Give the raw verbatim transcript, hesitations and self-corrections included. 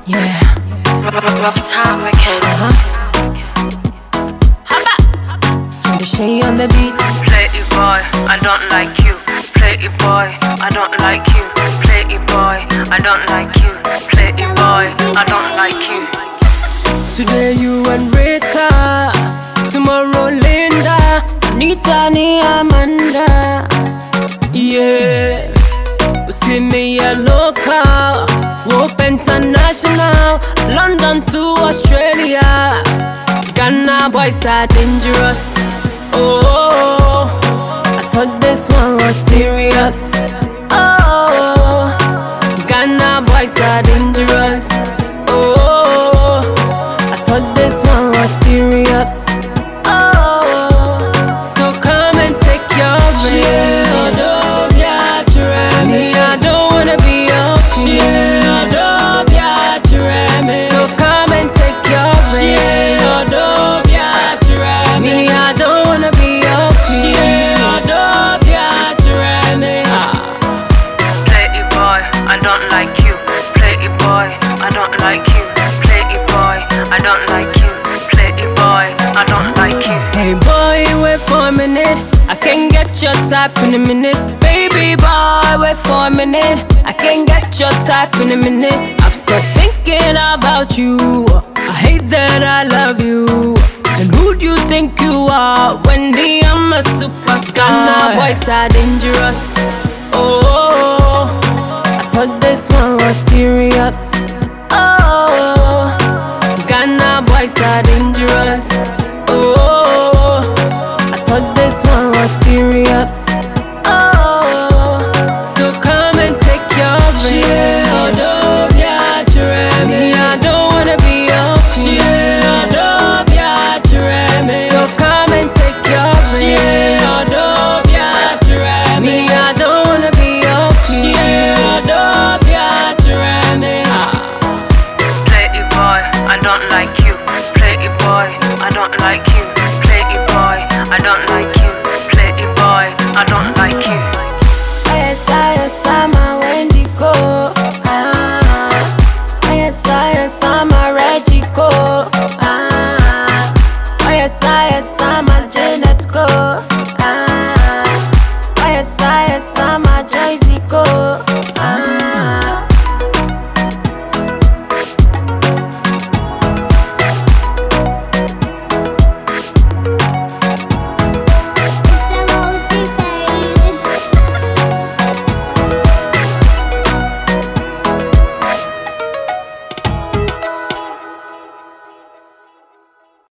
Yeah. Rough Time Records. Uh-huh. Swedish on the beat. Play it boy, I don't like you. Play it boy, I don't like you. Play it boy, I don't like you. Play it boy, I don't like you. Today you and Rita, tomorrow Linda, Anita ni Amanda. Yeah, we see me a local, Whoop international, London to Australia. Ghana boys are dangerous. Oh, I thought this one was serious. Oh, Ghana boys are dangerous. Oh, I thought this one was serious. Oh, so come and take your break. Me, I don't wanna be your queen. So come and take your break. Me, I don't wanna be your queen. Play it boy, I don't like you. Play it boy, I don't like you. Play it boy, I don't like you. Play it boy, I don't like you. Hey boy, wait for a minute. I can get your type in a minute. Baby boy, wait for a minute. I can get your type in a minute. I've started thinking about you. I hate that I love you. And who do you think you are? Wendy, I'm a superstar. Ghana boys are dangerous. Oh, I thought this one was serious. Oh, Ghana boys are dangerous. Oh, I thought this one was serious.